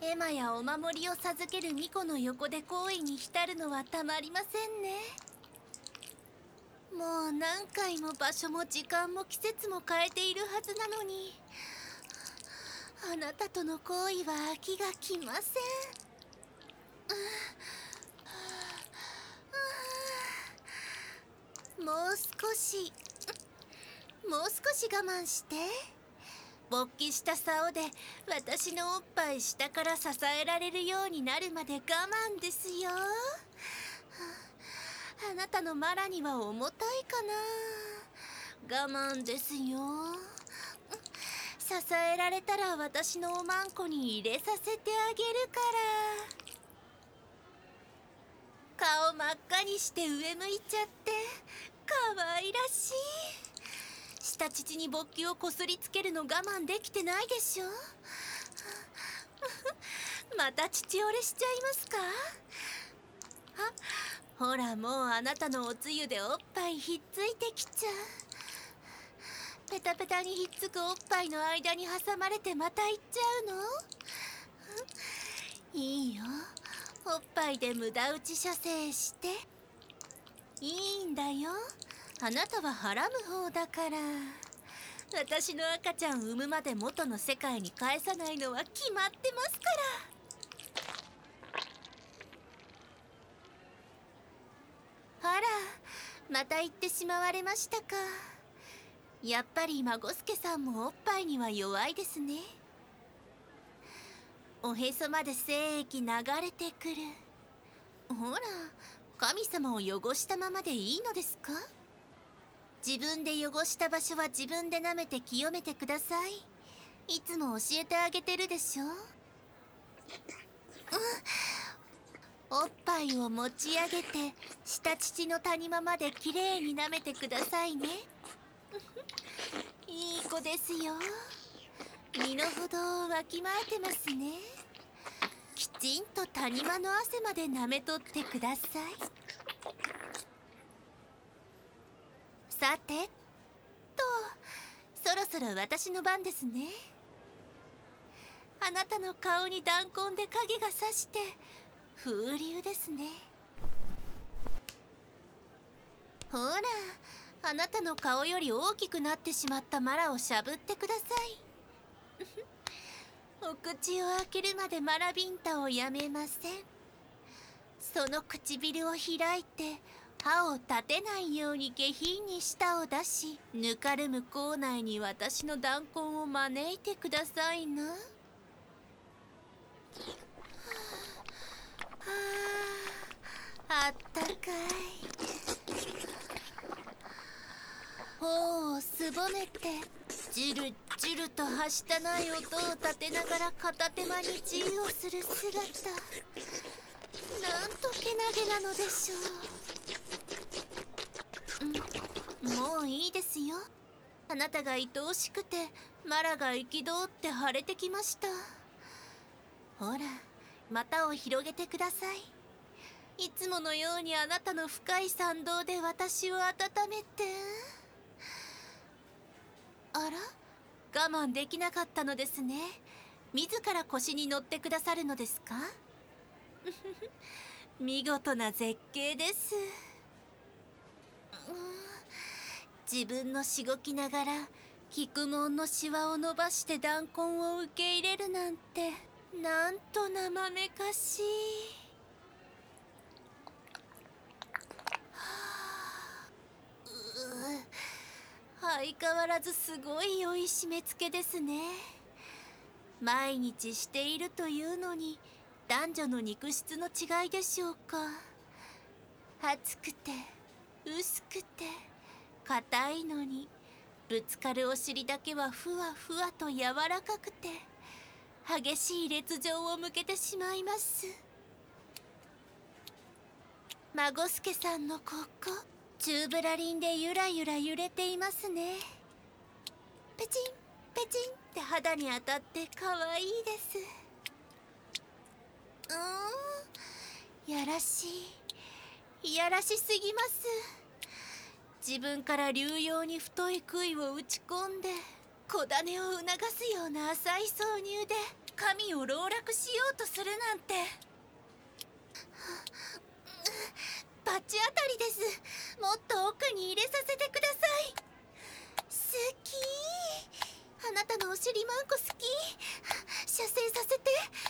エマやお守りを授ける巫女の横で行為に浸るのはたまりませんね。もう何回も場所も時間も季節も変えているはずなのに、あなたとの行為は飽きがきません。もう少し我慢して。勃起した竿で私のおっぱい下から支えられるようになるまで我慢ですよ。あなたのマラには重たいかな。我慢ですよ。支えられたら私のおまんこに入れさせてあげるから。顔真っ赤にして上向いちゃって可愛らしい。下乳に勃起をこすりつけるの我慢できてないでしょ。また乳折れしちゃいますか。ほら、もうあなたのおつゆでおっぱいひっついてきちゃう。ペタペタにひっつくおっぱいの間に挟まれてまたいっちゃうの。いいよ、おっぱいで無駄打ち射精して。いいんだよ、あなたははらむ方だから。私の赤ちゃん産むまで元の世界に返さないのは決まってますから。あら、また言ってしまわれましたか。やっぱり孫助さんもおっぱいには弱いですね。おへそまで精液流れてくる。ほら、神様を汚したままでいいのですか。自分で汚した場所は自分で舐めて清めてください。いつも教えてあげてるでしょ。おっぱいを持ち上げて下乳の谷間まできれいに舐めてくださいね。いい子ですよ。身の程をわきまえてますね。きちんと谷間の汗まで舐めとってください。さてと、そろそろ私の番ですね。あなたの顔に弾痕で影がさして風流ですね。ほら、あなたの顔より大きくなってしまったマラをしゃぶってください。お口を開けるまでマラビンタをやめません。その唇を開いて歯を立てないように下品に舌を出し、ぬかるむ口内に私の弾痕を招いてくださいな。あったかい。頬をすぼめてジュルジュルとはしたない音を立てながら片手間に自由をする姿、なんとけなげなのでしょう。もういいですよ。あなたが愛おしくてマラが憤って腫れてきました。ほら、股を広げてください。いつものようにあなたの深い参道で私を温めて。あら、我慢できなかったのですね。自ら腰に乗ってくださるのですか。見事な絶景です。自分のしごきながら菊門のシワを伸ばして弾痕を受け入れるなんて、なんと生めかしい。相変わらずすごい良い締め付けですね。毎日しているというのに男女の肉質の違いでしょうか。厚くて薄くて硬いのに、ぶつかるお尻だけはふわふわと柔らかくて激しい烈情を向けてしまいます。孫助さんのここ、チューブラリンでゆらゆら揺れていますね。ペチンペチンって肌に当たって可愛いです。やらしい、いやらしすぎます。自分から流用に太い杭を打ち込んで小種を促すような浅い挿入で神を籠絡しようとするなんて。バチ当たりです。もっと奥に入れさせてください。好き。あなたのお尻マンコ好き。射精させて。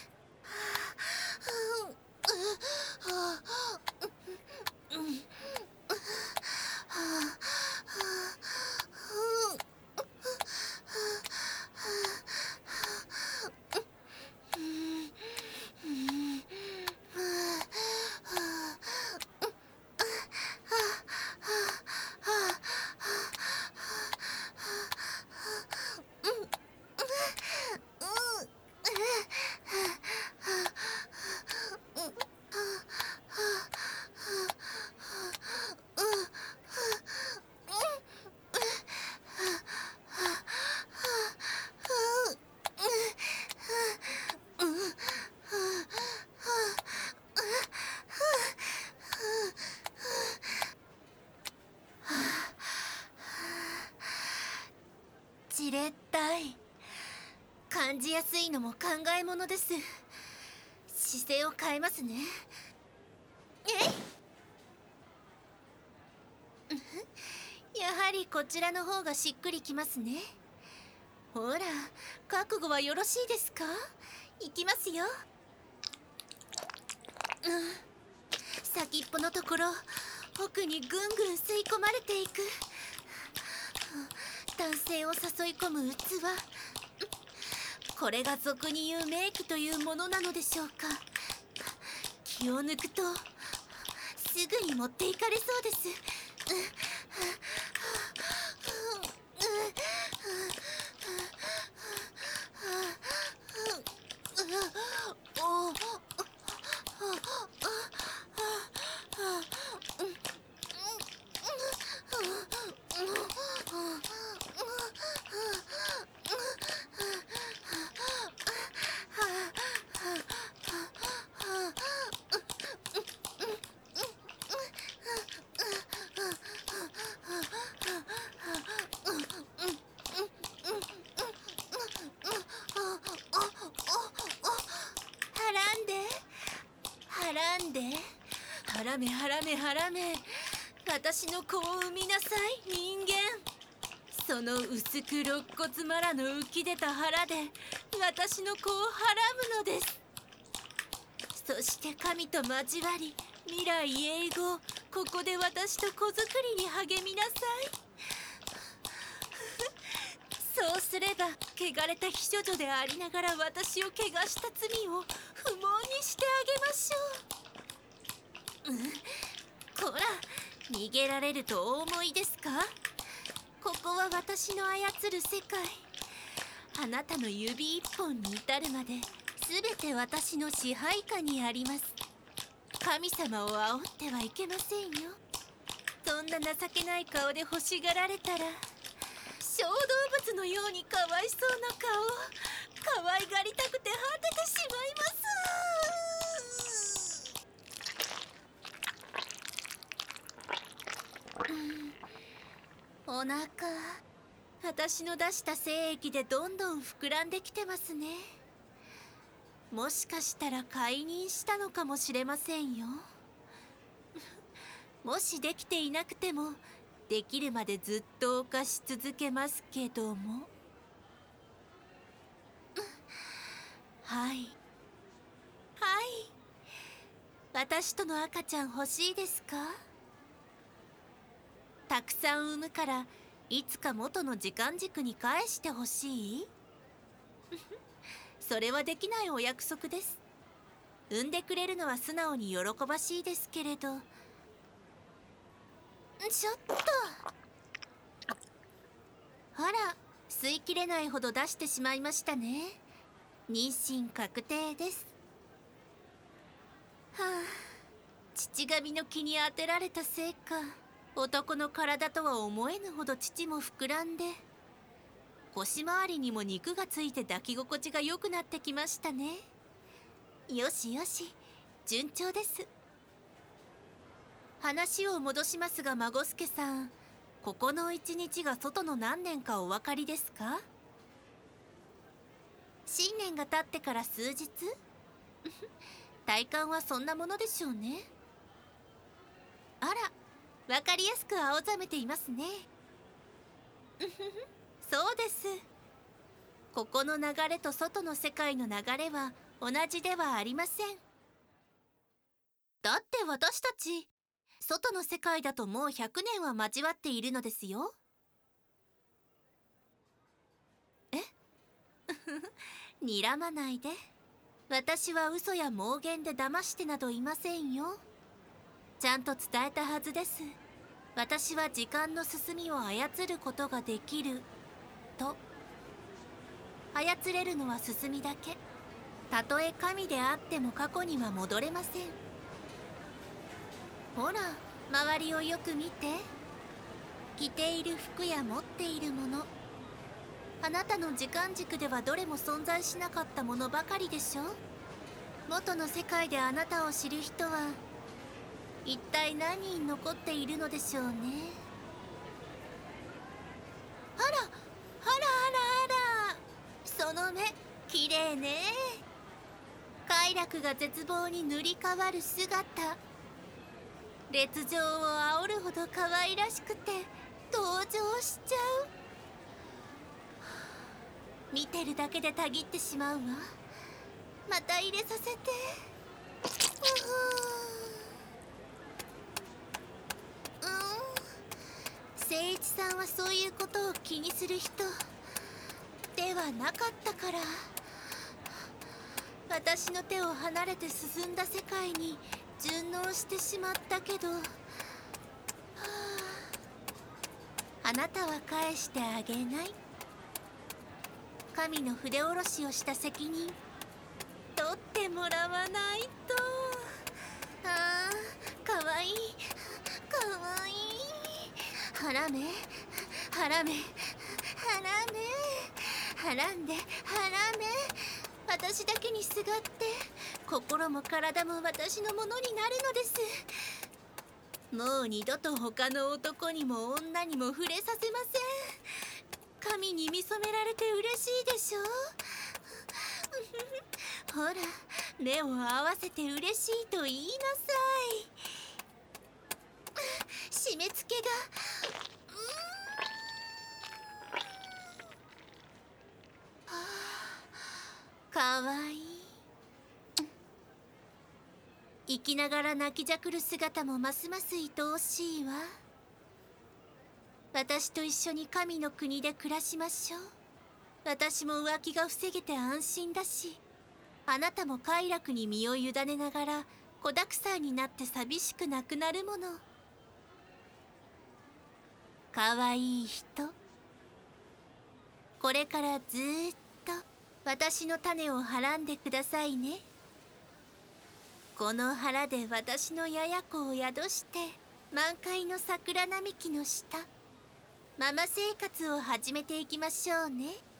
じれったい。感じやすいのも考えものです。姿勢を変えますね。やはりこちらの方がしっくりきますね。ほら、覚悟はよろしいですか？いきますよ。先っぽのところ、奥にぐんぐん吸い込まれていく。男性を誘い込む器。これが俗に言う名器というものなのでしょうか。気を抜くとすぐに持っていかれそうです。はらんで、はらめはらめはらめ。私の子を産みなさい、人間。その薄く肋骨まらの浮き出た腹で私の子をはらむのです。そして神と交わり、未来永劫ここで私と子作りに励みなさい。そうすれば汚れた秘書女でありながら私を汚した罪を不問にしてあげましょう。こら、逃げられるとお思いですか？ここは私の操る世界。あなたの指一本に至るまで全て私の支配下にあります。神様を煽ってはいけませんよ。そんな情けない顔で欲しがられたら、小動物のようにかわいそうな顔、可愛がりたくて果ててしまいます。お腹、私の出した精液でどんどん膨らんできてますね。もしかしたら解任したのかもしれませんよ。もしできていなくてもできるまでずっと犯し続けますけども。はいはい。私との赤ちゃん欲しいですか？たくさん産むからいつか元の時間軸に返してほしい？それはできないお約束です。産んでくれるのは素直に喜ばしいですけれど。ちょっと、あら、吸いきれないほど出してしまいましたね。妊娠確定です。はあ、父神の気に当てられたせいか、男の体とは思えぬほど乳も膨らんで、腰回りにも肉がついて抱き心地が良くなってきましたね。よしよし、順調です。話を戻しますが、孫助さん、ここの一日が外の何年かお分かりですか？新年が経ってから数日体感はそんなものでしょうね。あら、わかりやすく青ざめていますね。そうです。ここの流れと外の世界の流れは同じではありません。だって私たち外の世界だともう100年は交わっているのですよ。え睨まないで。私は嘘や妄言で騙してなどいませんよ。ちゃんと伝えたはずです。私は時間の進みを操ることができると。操れるのは進みだけ。たとえ神であっても過去には戻れません。ほら、周りをよく見て。着ている服や持っているもの、あなたの時間軸ではどれも存在しなかったものばかりでしょ。元の世界であなたを知る人は一体何人残っているのでしょうね。あらあらあらあら、その目きれいね。快楽が絶望に塗り替わる姿、烈情を煽るほど可愛らしくて登場しちゃう。見てるだけでたぎってしまうわ。また入れさせて。誠一さんはそういうことを気にする人ではなかったから。私の手を離れて進んだ世界に順応してしまったけど、あなたは返してあげない。神の筆下ろしをした責任取ってもらわないと。ああ、かわいいかわいい。はらめはらめはらめはらんではらめ。私だけにすがって心も体も私のものになるのです。もう二度と他の男にも女にも触れさせません。神に見初められて嬉しいでしょ。ほら、目を合わせて嬉しいと言いなさい。締め付けがかわいい。生きながら泣きじゃくる姿もますます愛おしいわ。私と一緒に神の国で暮らしましょう。私も浮気が防げて安心だし、あなたも快楽に身を委ねながら子だくさんになって寂しくなくなるもの。かわいい人、これからずーっと私の種をはらんでくださいね。この腹で私のやや子を宿して満開の桜並木の下、ママ生活を始めていきましょうね。